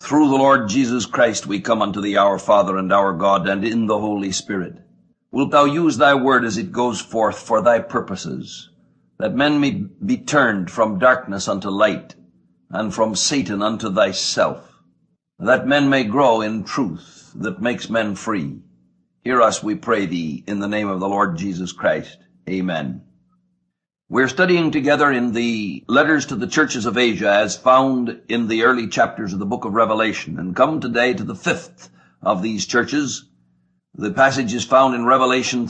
Through the Lord Jesus Christ we come unto thee, our Father and our God, and in the Holy Spirit. Wilt thou use thy word as it goes forth for thy purposes, that men may be turned from darkness unto light, and from Satan unto thyself, that men may grow in truth that makes men free. Hear us, we pray thee, in the name of the Lord Jesus Christ. Amen. We're studying together in the letters to the churches of Asia as found in the early chapters of the book of Revelation, and come today to the fifth of these churches. The passage is found in Revelation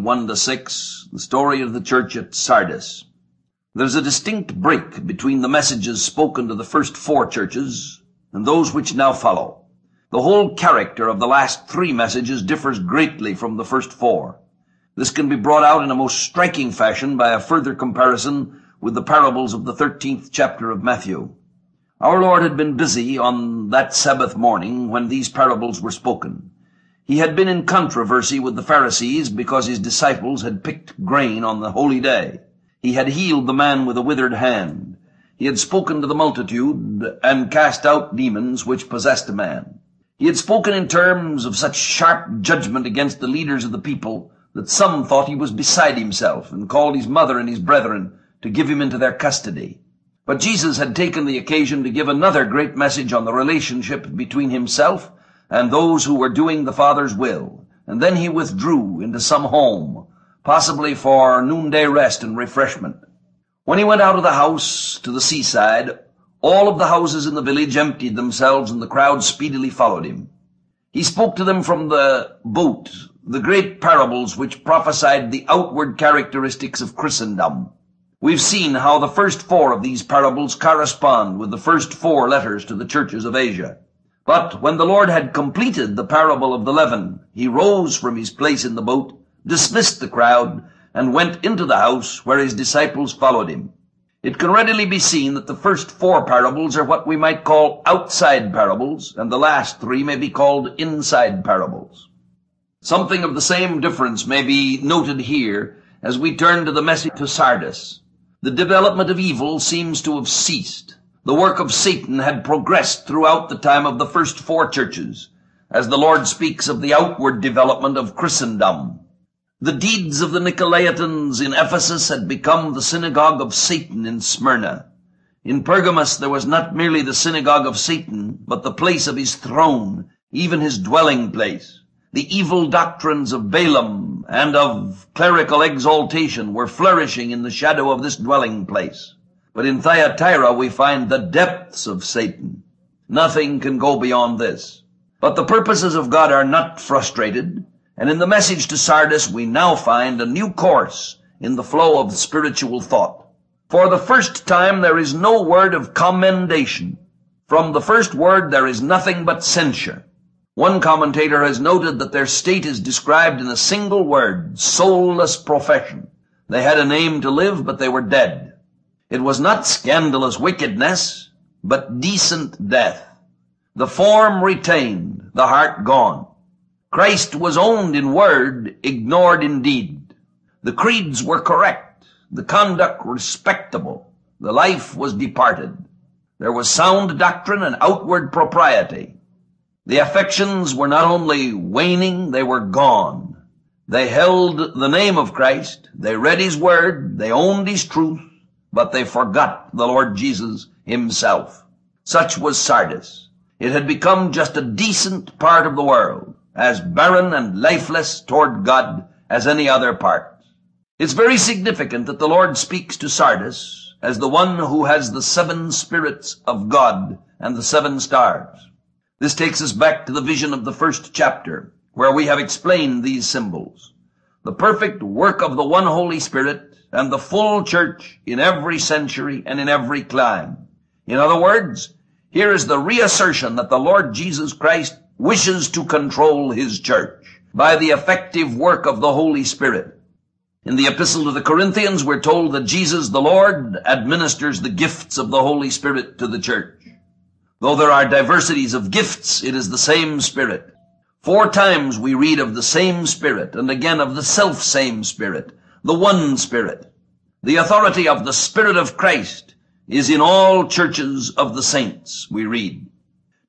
3:1-6, the story of the church at Sardis. There's a distinct break between the messages spoken to the first four churches and those which now follow. The whole character of the last three messages differs greatly from the first four. This can be brought out in a most striking fashion by a further comparison with the parables of the 13th chapter of Matthew. Our Lord had been busy on that Sabbath morning when these parables were spoken. He had been in controversy with the Pharisees because his disciples had picked grain on the holy day. He had healed the man with a withered hand. He had spoken to the multitude and cast out demons which possessed a man. He had spoken in terms of such sharp judgment against the leaders of the people that some thought he was beside himself, and called his mother and his brethren to give him into their custody. But Jesus had taken the occasion to give another great message on the relationship between himself and those who were doing the Father's will, and then he withdrew into some home, possibly for noonday rest and refreshment. When he went out of the house to the seaside, all of the houses in the village emptied themselves, and the crowd speedily followed him. He spoke to them from the boat, the great parables which prophesied the outward characteristics of Christendom. We've seen how the first four of these parables correspond with the first four letters to the churches of Asia. But when the Lord had completed the parable of the leaven, he rose from his place in the boat, dismissed the crowd, and went into the house where his disciples followed him. It can readily be seen that the first four parables are what we might call outside parables, and the last three may be called inside parables. Something of the same difference may be noted here as we turn to the message to Sardis. The development of evil seems to have ceased. The work of Satan had progressed throughout the time of the first four churches, as the Lord speaks of the outward development of Christendom. The deeds of the Nicolaitans in Ephesus had become the synagogue of Satan in Smyrna. In Pergamos there was not merely the synagogue of Satan, but the place of his throne, even his dwelling place. The evil doctrines of Balaam and of clerical exaltation were flourishing in the shadow of this dwelling place. But in Thyatira we find the depths of Satan. Nothing can go beyond this. But the purposes of God are not frustrated, and in the message to Sardis we now find a new course in the flow of spiritual thought. For the first time there is no word of commendation. From the first word there is nothing but censure. One commentator has noted that their state is described in a single word, soulless profession. They had a name to live, but they were dead. It was not scandalous wickedness, but decent death. The form retained, the heart gone. Christ was owned in word, ignored in deed. The creeds were correct, the conduct respectable, the life was departed. There was sound doctrine and outward propriety. The affections were not only waning, they were gone. They held the name of Christ, they read his word, they owned his truth, but they forgot the Lord Jesus himself. Such was Sardis. It had become just a decent part of the world, as barren and lifeless toward God as any other part. It's very significant that the Lord speaks to Sardis as the one who has the seven spirits of God and the seven stars. This takes us back to the vision of the first chapter, where we have explained these symbols. The perfect work of the one Holy Spirit and the full church in every century and in every clime. In other words, here is the reassertion that the Lord Jesus Christ wishes to control his church by the effective work of the Holy Spirit. In the Epistle to the Corinthians, we're told that Jesus the Lord administers the gifts of the Holy Spirit to the church. Though there are diversities of gifts, it is the same Spirit. 4 times we read of the same Spirit, and again of the self-same Spirit, the one Spirit. The authority of the Spirit of Christ is in all churches of the saints, we read.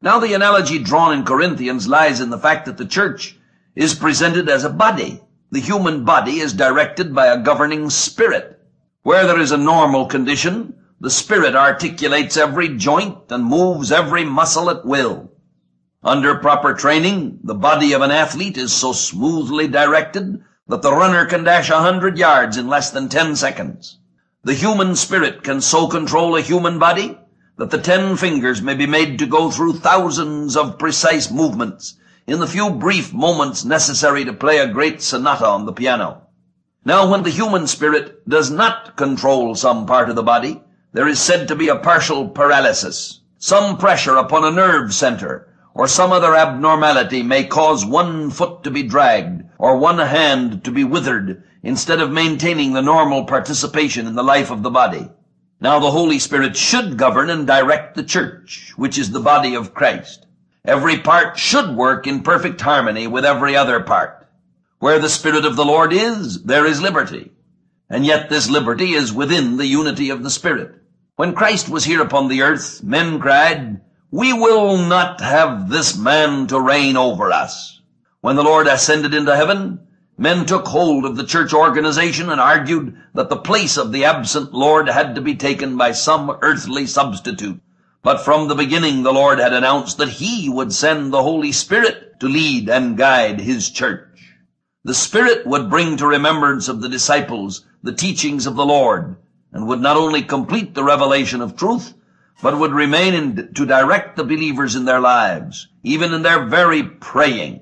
Now the analogy drawn in Corinthians lies in the fact that the church is presented as a body. The human body is directed by a governing spirit. Where there is a normal condition, the spirit articulates every joint and moves every muscle at will. Under proper training, the body of an athlete is so smoothly directed that the runner can dash 100 yards in less than 10 seconds. The human spirit can so control a human body that the 10 fingers may be made to go through thousands of precise movements in the few brief moments necessary to play a great sonata on the piano. Now, when the human spirit does not control some part of the body, there is said to be a partial paralysis. Some pressure upon a nerve center or some other abnormality may cause one foot to be dragged or one hand to be withered instead of maintaining the normal participation in the life of the body. Now the Holy Spirit should govern and direct the church, which is the body of Christ. Every part should work in perfect harmony with every other part. Where the Spirit of the Lord is, there is liberty. And yet this liberty is within the unity of the Spirit. When Christ was here upon the earth, men cried, "We will not have this man to reign over us." When the Lord ascended into heaven, men took hold of the church organization and argued that the place of the absent Lord had to be taken by some earthly substitute. But from the beginning the Lord had announced that He would send the Holy Spirit to lead and guide His church. The Spirit would bring to remembrance of the disciples the teachings of the Lord, and would not only complete the revelation of truth, but would remain to direct the believers in their lives, even in their very praying.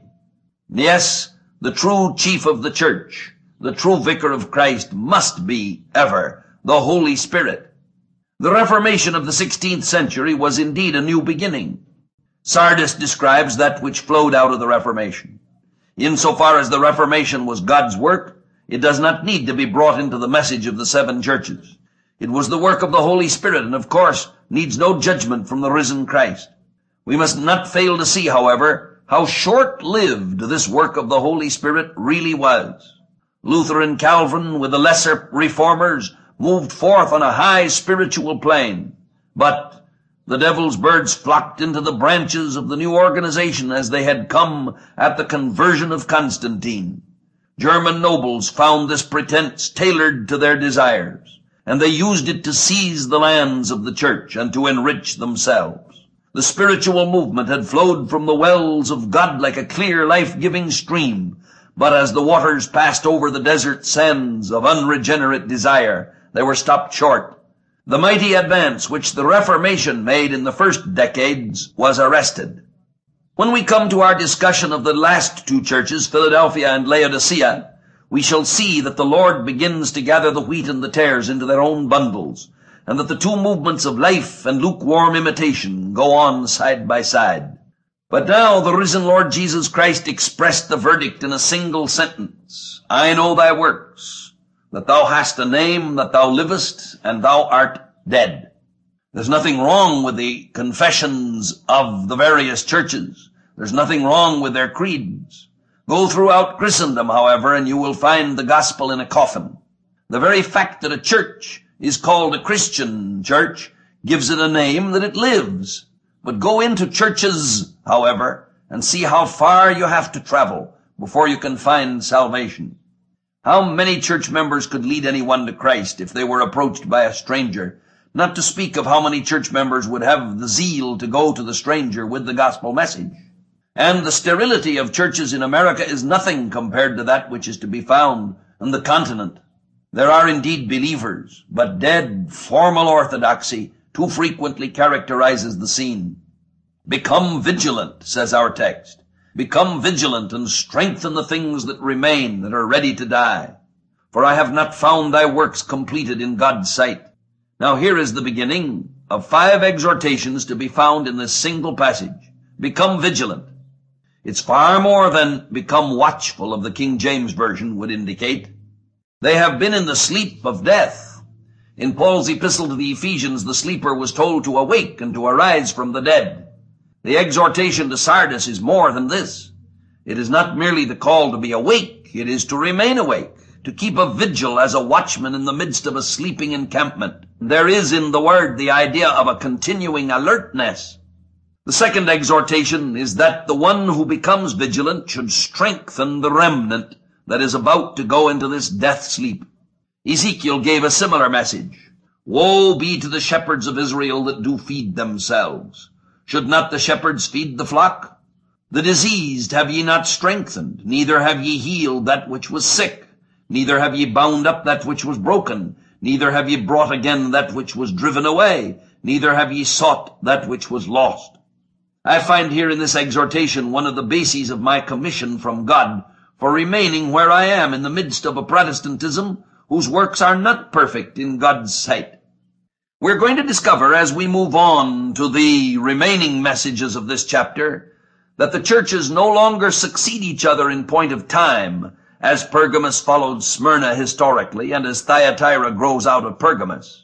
Yes, the true chief of the church, the true vicar of Christ, must be ever the Holy Spirit. The Reformation of the 16th century was indeed a new beginning. Sardis describes that which flowed out of the Reformation. Insofar as the Reformation was God's work, it does not need to be brought into the message of the 7 churches. It was the work of the Holy Spirit, and of course needs no judgment from the risen Christ. We must not fail to see, however, how short-lived this work of the Holy Spirit really was. Luther and Calvin, with the lesser reformers, moved forth on a high spiritual plane, but the devil's birds flocked into the branches of the new organization as they had come at the conversion of Constantine. German nobles found this pretense tailored to their desires, and they used it to seize the lands of the church and to enrich themselves. The spiritual movement had flowed from the wells of God like a clear, life-giving stream, but as the waters passed over the desert sands of unregenerate desire, they were stopped short. The mighty advance which the Reformation made in the first decades was arrested. When we come to our discussion of the last 2 churches, Philadelphia and Laodicea, we shall see that the Lord begins to gather the wheat and the tares into their own bundles, and that the 2 movements of life and lukewarm imitation go on side by side. But now the risen Lord Jesus Christ expressed the verdict in a single sentence: "I know thy works, that thou hast a name, that thou livest, and thou art dead." There's nothing wrong with the confessions of the various churches. There's nothing wrong with their creeds. Go throughout Christendom, however, and you will find the gospel in a coffin. The very fact that a church is called a Christian church gives it a name that it lives. But go into churches, however, and see how far you have to travel before you can find salvation. How many church members could lead anyone to Christ if they were approached by a stranger? Not to speak of how many church members would have the zeal to go to the stranger with the gospel message. And the sterility of churches in America is nothing compared to that which is to be found on the continent. There are indeed believers, but dead, formal orthodoxy too frequently characterizes the scene. Become vigilant, says our text. Become vigilant and strengthen the things that remain, that are ready to die. For I have not found thy works completed in God's sight. Now here is the beginning of 5 exhortations to be found in this single passage. Become vigilant. It's far more than become watchful of the King James Version would indicate. They have been in the sleep of death. In Paul's epistle to the Ephesians, the sleeper was told to awake and to arise from the dead. The exhortation to Sardis is more than this. It is not merely the call to be awake, it is to remain awake, to keep a vigil as a watchman in the midst of a sleeping encampment. There is in the word the idea of a continuing alertness. The second exhortation is that the one who becomes vigilant should strengthen the remnant that is about to go into this death sleep. Ezekiel gave a similar message. Woe be to the shepherds of Israel that do feed themselves. Should not the shepherds feed the flock? The diseased have ye not strengthened, neither have ye healed that which was sick, neither have ye bound up that which was broken, neither have ye brought again that which was driven away, neither have ye sought that which was lost. I find here in this exhortation one of the bases of my commission from God for remaining where I am in the midst of a Protestantism whose works are not perfect in God's sight. We're going to discover as we move on to the remaining messages of this chapter that the churches no longer succeed each other in point of time, as Pergamos followed Smyrna historically and as Thyatira grows out of Pergamos.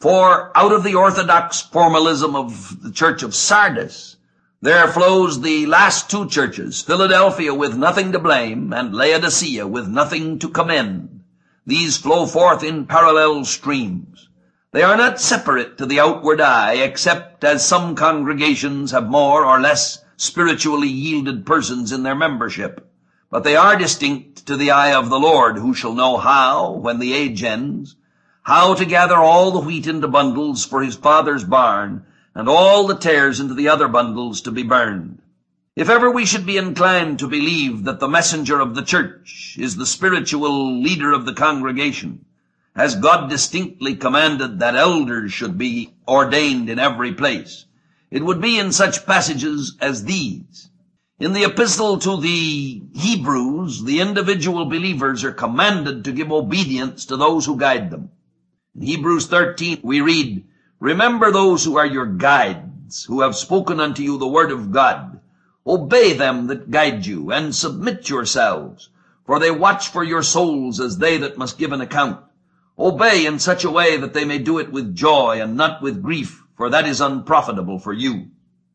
For out of the orthodox formalism of the church of Sardis, there flows the last two churches, Philadelphia with nothing to blame and Laodicea with nothing to commend. These flow forth in parallel streams. They are not separate to the outward eye, except as some congregations have more or less spiritually yielded persons in their membership. But they are distinct to the eye of the Lord, who shall know how, when the age ends, how to gather all the wheat into bundles for his Father's barn, and all the tares into the other bundles to be burned. If ever we should be inclined to believe that the messenger of the church is the spiritual leader of the congregation, as God distinctly commanded that elders should be ordained in every place, it would be in such passages as these. In the epistle to the Hebrews, the individual believers are commanded to give obedience to those who guide them. In Hebrews 13, we read, Remember those who are your guides, who have spoken unto you the word of God. Obey them that guide you, and submit yourselves, for they watch for your souls as they that must give an account. Obey in such a way that they may do it with joy and not with grief, for that is unprofitable for you.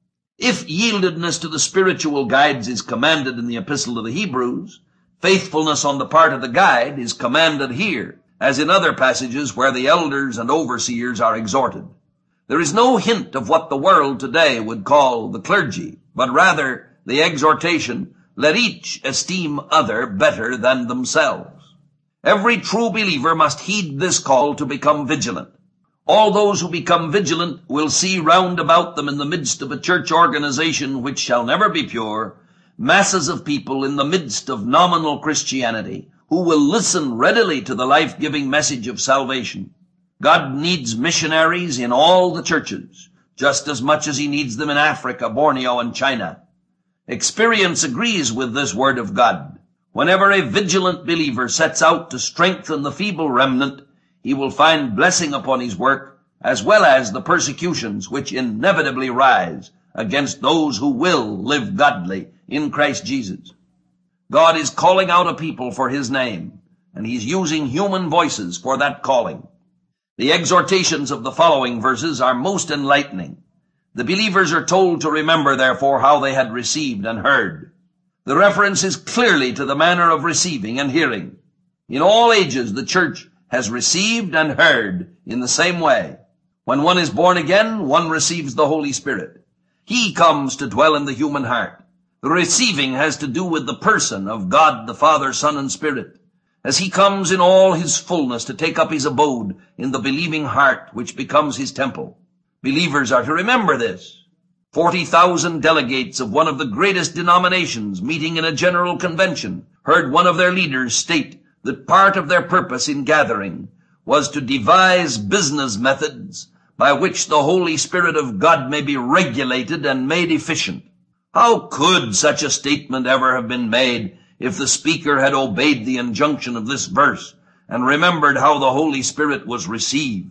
If yieldedness to the spiritual guides is commanded in the epistle to the Hebrews, faithfulness on the part of the guide is commanded here, as in other passages where the elders and overseers are exhorted. There is no hint of what the world today would call the clergy, but rather the exhortation, let each esteem other better than themselves. Every true believer must heed this call to become vigilant. All those who become vigilant will see round about them in the midst of a church organization which shall never be pure, masses of people in the midst of nominal Christianity, who will listen readily to the life-giving message of salvation. God needs missionaries in all the churches, just as much as he needs them in Africa, Borneo, and China. Experience agrees with this word of God. Whenever a vigilant believer sets out to strengthen the feeble remnant, he will find blessing upon his work, as well as the persecutions which inevitably rise against those who will live godly in Christ Jesus. God is calling out a people for his name, and he's using human voices for that calling. The exhortations of the following verses are most enlightening. The believers are told to remember, therefore, how they had received and heard. The reference is clearly to the manner of receiving and hearing. In all ages, the church has received and heard in the same way. When one is born again, one receives the Holy Spirit. He comes to dwell in the human heart. The receiving has to do with the person of God, the Father, Son, and Spirit, as he comes in all his fullness to take up his abode in the believing heart, which becomes his temple. Believers are to remember this. 40,000 delegates of one of the greatest denominations meeting in a general convention heard one of their leaders state that part of their purpose in gathering was to devise business methods by which the Holy Spirit of God may be regulated and made efficient. How could such a statement ever have been made if the speaker had obeyed the injunction of this verse and remembered how the Holy Spirit was received?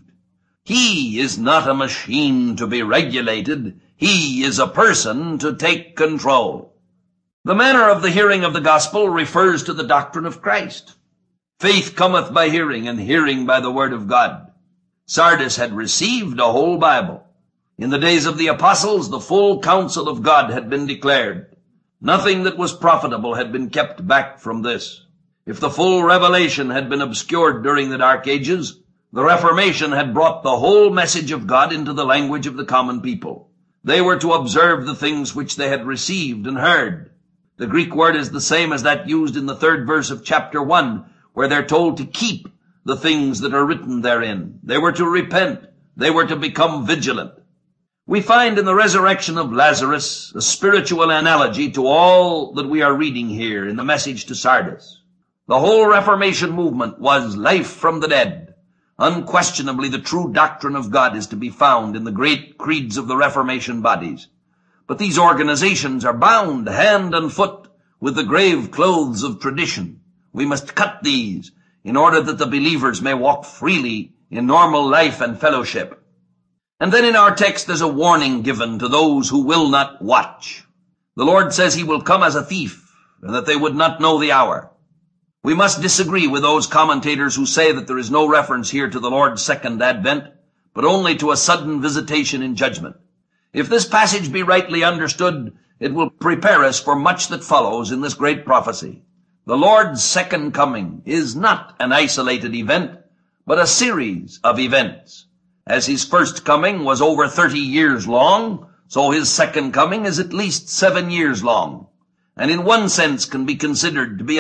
He is not a machine to be regulated. He is a person to take control. The manner of the hearing of the gospel refers to the doctrine of Christ. Faith cometh by hearing, and hearing by the word of God. Sardis had received a whole Bible. In the days of the apostles, the full counsel of God had been declared. Nothing that was profitable had been kept back from this. If the full revelation had been obscured during the Dark Ages, the Reformation had brought the whole message of God into the language of the common people. They were to observe the things which they had received and heard. The Greek word is the same as that used in the 3rd verse of chapter 1, where they're told to keep the things that are written therein. They were to repent. They were to become vigilant. We find in the resurrection of Lazarus a spiritual analogy to all that we are reading here in the message to Sardis. The whole Reformation movement was life from the dead. Unquestionably, the true doctrine of God is to be found in the great creeds of the Reformation bodies. But these organizations are bound hand and foot with the grave clothes of tradition. We must cut these in order that the believers may walk freely in normal life and fellowship. And then in our text there's a warning given to those who will not watch. The Lord says he will come as a thief, and that they would not know the hour. We must disagree with those commentators who say that there is no reference here to the Lord's second advent, but only to a sudden visitation in judgment. If this passage be rightly understood, it will prepare us for much that follows in this great prophecy. The Lord's second coming is not an isolated event, but a series of events. As his first coming was over 30 years long, so his second coming is at least 7 years long, and in one sense can be considered to be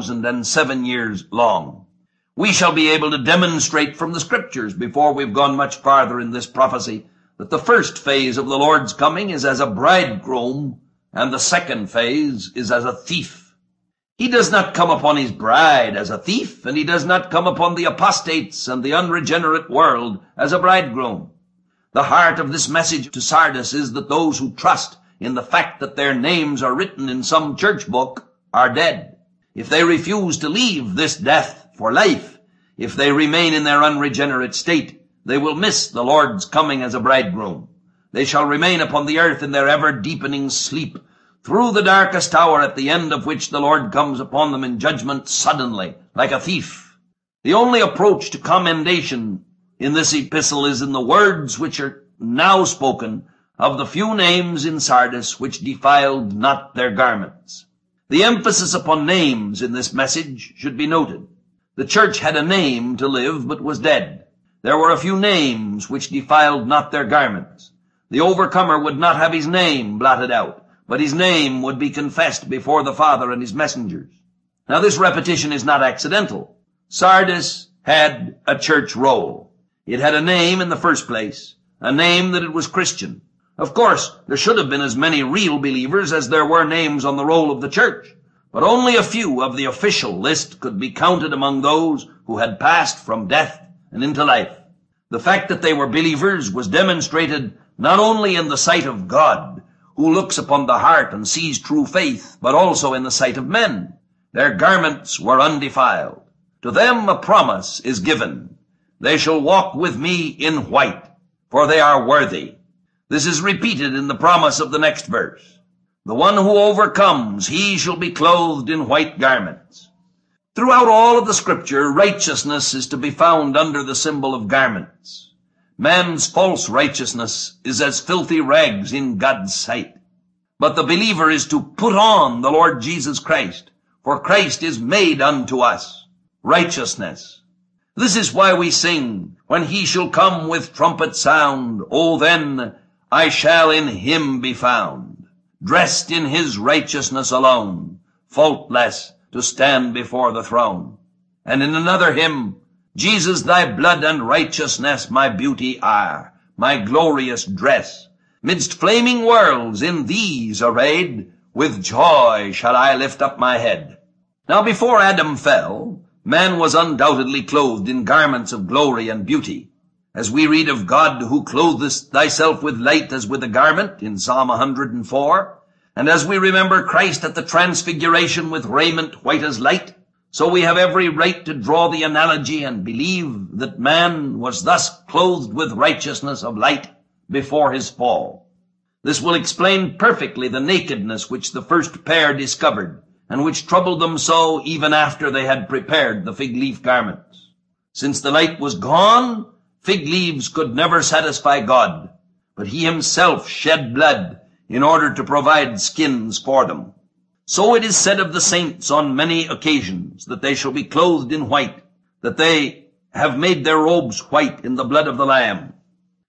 1,007 years long. We shall be able to demonstrate from the Scriptures, before we've gone much farther in this prophecy, that the first phase of the Lord's coming is as a bridegroom, and the second phase is as a thief. He does not come upon his bride as a thief, and he does not come upon the apostates and the unregenerate world as a bridegroom. The heart of this message to Sardis is that those who trust in the fact that their names are written in some church book are dead. If they refuse to leave this death for life, if they remain in their unregenerate state, they will miss the Lord's coming as a bridegroom. They shall remain upon the earth in their ever-deepening sleep, through the darkest hour, at the end of which the Lord comes upon them in judgment suddenly, like a thief. The only approach to commendation in this epistle is in the words which are now spoken of the few names in Sardis which defiled not their garments. The emphasis upon names in this message should be noted. The church had a name to live, but was dead. There were a few names which defiled not their garments. The overcomer would not have his name blotted out, but his name would be confessed before the Father and his messengers. Now this repetition is not accidental. Sardis had a church roll. It had a name in the first place, a name that it was Christian. Of course, there should have been as many real believers as there were names on the roll of the church, but only a few of the official list could be counted among those who had passed from death and into life. The fact that they were believers was demonstrated not only in the sight of God, who looks upon the heart and sees true faith, but also in the sight of men. Their garments were undefiled. To them a promise is given. They shall walk with me in white, for they are worthy. This is repeated in the promise of the next verse. The one who overcomes, he shall be clothed in white garments. Throughout all of the Scripture, righteousness is to be found under the symbol of garments. Man's false righteousness is as filthy rags in God's sight. But the believer is to put on the Lord Jesus Christ, for Christ is made unto us righteousness. This is why we sing, when he shall come with trumpet sound, O then I shall in him be found, dressed in his righteousness alone, faultless, to stand before the throne. And in another hymn, Jesus, thy blood and righteousness my beauty are, my glorious dress. Midst flaming worlds in these arrayed, with joy shall I lift up my head. Now before Adam fell, man was undoubtedly clothed in garments of glory and beauty. As we read of God who clothest thyself with light as with a garment in Psalm 104, and as we remember Christ at the transfiguration with raiment white as light, so we have every right to draw the analogy and believe that man was thus clothed with righteousness of light before his fall. This will explain perfectly the nakedness which the first pair discovered, and which troubled them so even after they had prepared the fig leaf garments. Since the light was gone, fig leaves could never satisfy God, but he himself shed blood in order to provide skins for them. So it is said of the saints on many occasions that they shall be clothed in white, that they have made their robes white in the blood of the Lamb.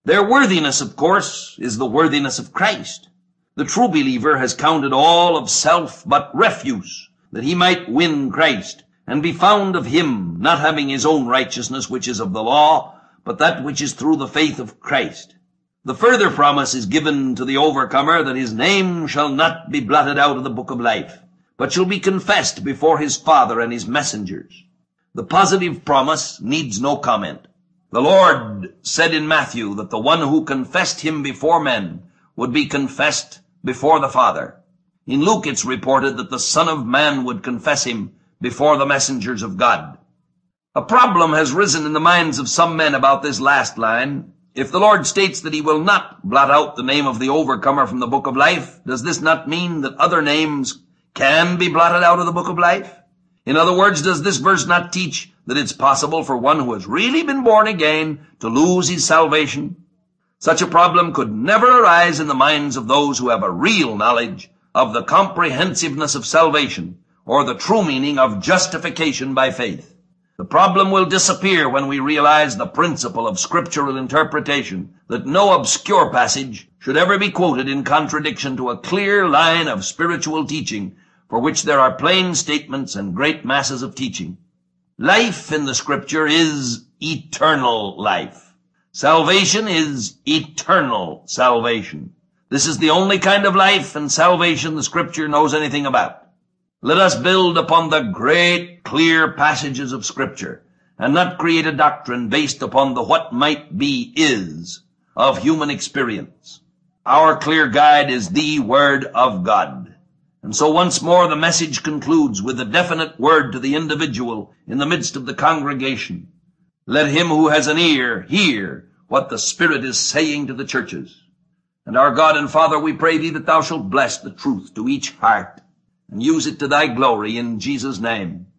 Their worthiness, of course, is the worthiness of Christ. The true believer has counted all of self but refuse, that he might win Christ, and be found of him, not having his own righteousness, which is of the law, but that which is through the faith of Christ. The further promise is given to the overcomer that his name shall not be blotted out of the book of life, but shall be confessed before his Father and his messengers. The positive promise needs no comment. The Lord said in Matthew that the one who confessed him before men would be confessed before the Father. In Luke it's reported that the Son of Man would confess him before the messengers of God. A problem has risen in the minds of some men about this last line. If the Lord states that he will not blot out the name of the overcomer from the book of life, does this not mean that other names can be blotted out of the book of life? In other words, does this verse not teach that it's possible for one who has really been born again to lose his salvation? Such a problem could never arise in the minds of those who have a real knowledge of the comprehensiveness of salvation, or the true meaning of justification by faith. The problem will disappear when we realize the principle of scriptural interpretation, that no obscure passage should ever be quoted in contradiction to a clear line of spiritual teaching, for which there are plain statements and great masses of teaching. Life in the scripture is eternal life. Salvation is eternal salvation. This is the only kind of life and salvation the scripture knows anything about. Let us build upon the great, clear passages of Scripture, and not create a doctrine based upon the what might be is of human experience. Our clear guide is the Word of God. And so once more the message concludes with a definite word to the individual in the midst of the congregation. Let him who has an ear hear what the Spirit is saying to the churches. And our God and Father, we pray thee that thou shalt bless the truth to each heart, and use it to thy glory in Jesus' name.